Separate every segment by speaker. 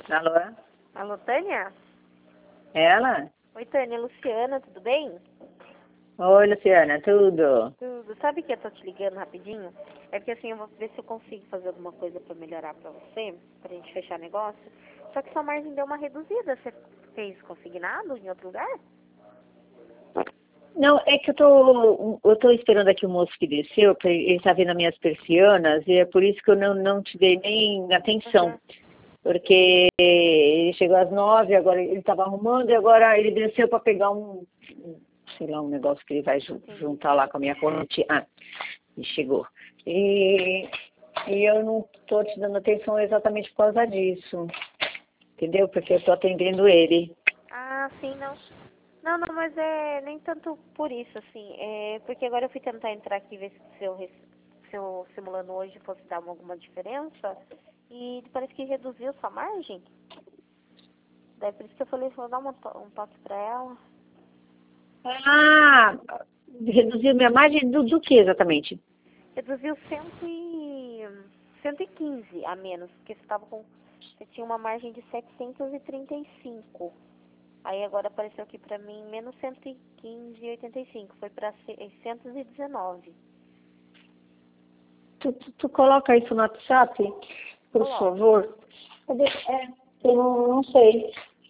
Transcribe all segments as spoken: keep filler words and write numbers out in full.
Speaker 1: Alô?
Speaker 2: Alô, Tânia?
Speaker 1: Ela?
Speaker 2: Oi, Tânia, Luciana, tudo bem?
Speaker 1: Oi, Luciana, tudo?
Speaker 2: Tudo. Sabe que eu tô te ligando rapidinho? É porque assim, eu vou ver se eu consigo fazer alguma coisa pra melhorar pra você, pra gente fechar negócio. Só que sua margem deu uma reduzida. Você fez consignado em outro lugar?
Speaker 1: Não, é que eu tô, eu tô esperando aqui o moço que desceu, pra ele tá vendo as minhas persianas, e é por isso que eu não, não te dei nem atenção.
Speaker 2: Uhum.
Speaker 1: Porque ele chegou às nove, agora ele estava arrumando, e agora ele desceu para pegar um, um, sei lá, um negócio que ele vai ju- juntar lá com a minha corrente. Ah, e chegou. E, e eu não estou te dando atenção exatamente por causa disso, entendeu? Porque eu estou atendendo ele.
Speaker 2: Ah, sim, não. Não, não, mas é nem tanto por isso, assim. É porque agora eu fui tentar entrar aqui e ver se eu, res- se eu simulando hoje fosse dar uma- alguma diferença. E parece que reduziu sua margem. Daí por isso que eu falei, vou dar uma to- um toque pra ela.
Speaker 1: Ah, reduziu minha margem do, do que exatamente?
Speaker 2: Reduziu cento e, cento e quinze a menos, porque você tava com. Você tinha uma margem de setecentos e trinta e cinco. Aí agora apareceu aqui pra mim menos cento e quinze e oitenta e cinco. Foi pra seiscentos e dezenove.
Speaker 1: Tu, tu, tu coloca isso no WhatsApp, por
Speaker 2: Coloco.
Speaker 1: favor? Cadê? É, eu não, não sei.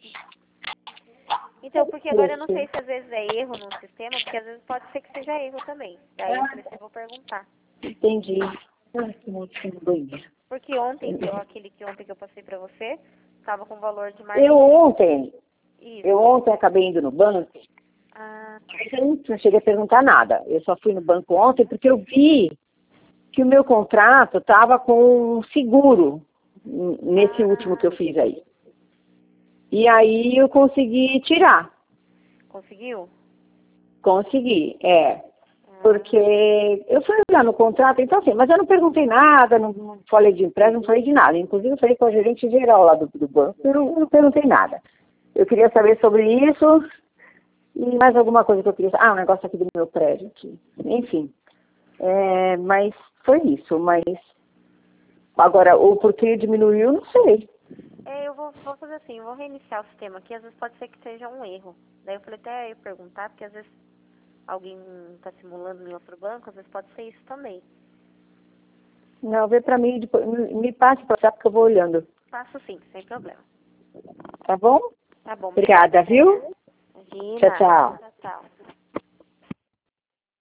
Speaker 2: Então, porque agora eu não sei se às vezes é erro no sistema, porque às vezes pode ser que seja erro também. Daí eu falei assim, eu vou perguntar.
Speaker 1: Entendi. Ai, que monte de banheiro.
Speaker 2: Porque ontem, que eu- aquele que ontem que eu passei pra você, tava com valor de margem.
Speaker 1: Eu ontem,
Speaker 2: Isso.
Speaker 1: eu ontem acabei indo no banco,
Speaker 2: Ah, tá.
Speaker 1: mas eu não não cheguei a perguntar nada. Eu só fui no banco ontem porque eu vi que o meu contrato estava com seguro n- nesse último que eu
Speaker 2: Ah,
Speaker 1: fiz aí. E aí eu consegui tirar.
Speaker 2: conseguiu?
Speaker 1: Consegui, é.
Speaker 2: Ah,
Speaker 1: Porque eu fui olhar no contrato, então assim, mas eu não perguntei nada, não, não falei de empréstimo, não falei de nada. Inclusive eu falei com a gerente geral lá do, do banco, eu não, eu não perguntei nada. Eu queria saber sobre isso e mais alguma coisa que eu queria saber. Ah, um negócio aqui do meu prédio aqui. Enfim. É, mas foi isso, mas agora o porquê diminuiu, não sei.
Speaker 2: é, eu vou, vou fazer assim, eu vou reiniciar o sistema aqui, às vezes pode ser que seja um erro. Daí eu falei até eu perguntar, porque às vezes alguém está simulando em outro banco, às vezes pode ser isso também.
Speaker 1: Não, vê pra mim, depois, me me passe para WhatsApp que eu vou olhando.
Speaker 2: Faço sim, sem problema.
Speaker 1: Tá bom?
Speaker 2: Tá bom, obrigada.
Speaker 1: Obrigada, viu? Tchau,
Speaker 2: Imagina.
Speaker 1: tchau.
Speaker 2: Tchau, tchau.